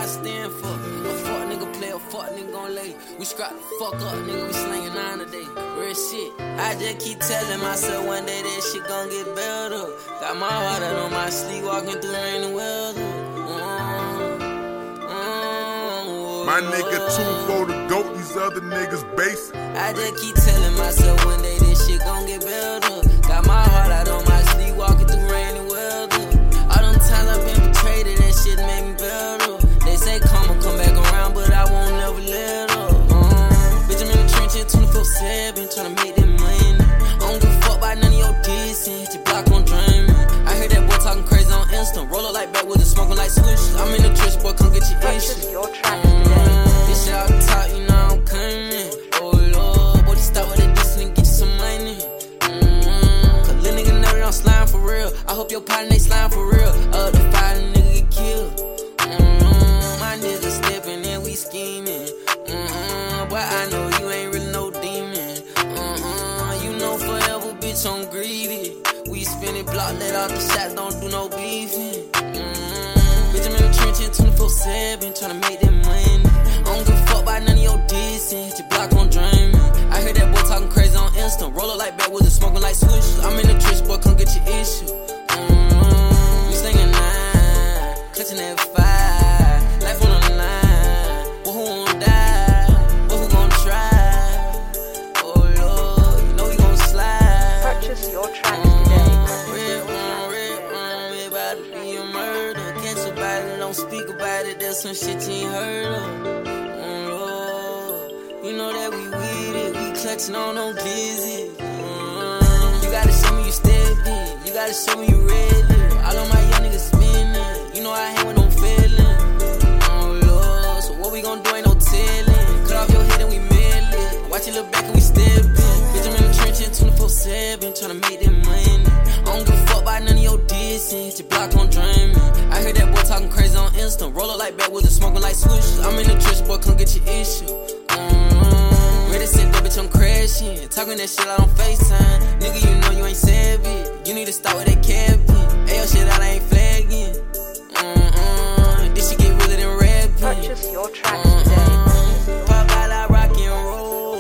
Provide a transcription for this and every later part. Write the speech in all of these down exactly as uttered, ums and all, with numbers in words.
stand for. A fuck nigga play, a fuck nigga gon' lay. We scrap the fuck up, nigga, we slangin' nine a day. Real shit. I just keep telling myself one day that shit gon' get better. Got my heart out on my sleeve, walking through rain and weather. My nigga two for the goat, these other niggas basic. I just keep telling myself one day this shit gon' get better. Got my heart out on my sleeve, walking through rain and weather. All them times I've been betrayed, that shit made me better. They say come and come back around, but I won't never let up. Uh, bitch, I'm in the trenches twenty-four seven, tryna make that money. I don't give a fuck about none of your dissing, hit your block on dreaming. I heard that boy talking crazy on Insta, roll up like backwoods and smoking like swish. I'm in the trench, boy, come get your Purchase issue. your track Uh, today. this shit out the top, you know I'm coming. Oh Lord, boy, this start with a diss and get you some money. Mm-hmm. Cause little nigga never don't slime for real. I hope your partner they slime for real. Uh, the fire nigga get killed. Mm-hmm. My niggas stepping and we scheming. Mm-hmm. But I know you ain't really no demon. Mm-hmm. You know forever, bitch, I'm greedy. We spinning block, let off the shots, don't do no beefing. Mm-hmm. Bitch, I'm in the trenches twenty-four seven, tryna make that money. I don't give a fuck about none of your dissing, hit your block on dreaming. I heard that boy talking crazy on Insta, roll up like backwoods and smoking like swish. I'm in the trench, boy, come get your issue. Mm-hmm. We slinging nine, clutching that fire, life on the line. But who won't die? But who gon' try? Oh Lord, you know we gon' slide. Purchase your tracks today. Red room, red room, it about to be a murder. Catch a body, don't speak about it, there's some shit you ain't heard of. Mm, Lord, you know that we with it, we clutching on no glizzy. Mm, you gotta show me you steppin', you gotta show me you ready. All of my young niggas spinning, you know I hang with no feeling. Mm, Lord, so what we gon' do ain't no telling. Cut off your head and we mail it. Watch you look back and we steppin'. Bitch, I'm in the trenches twenty-four seven, tryna make that money. I don't give a fuck about none of your dissing, hit your block on dreaming. I heard that boy talking crazy on Insta, roll up like backwoods and smoking like swish. I'm in the trench, boy, come get your issue. Mm-hmm. Ready, set that bitch, I'm crashing. Talking that shit out on FaceTime. Nigga, you know you ain't savvy. You need to start with that cabin. Ayo, shit out, I ain't flagging. Mm-hmm. This shit get realer than rapping. Purchase your tracks today. Walk out like rock and roll.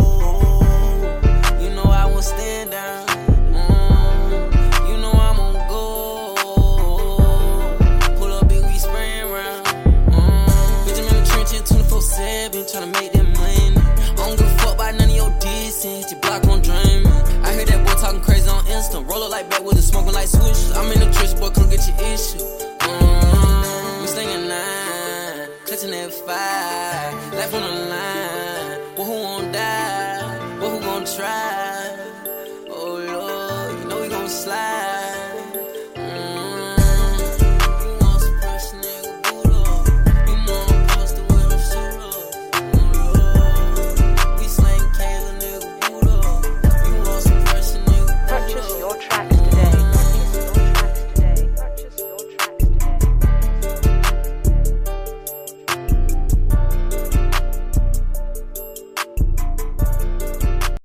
You know I won't stand down. Mm, you know I'm on go. Pull up big, we spraying round. Mm, bitch, I'm in the trenches twenty-four seven, tryna make that money. I don't give a fuck about none of your dissing, hit your block on dreaming. I heard that boy talking crazy on Insta, roll up like backwoods and smoking like swish. I'm in the trench, boy, come get your issue. Mm, we slinging nine, clutching that fire, life on the line.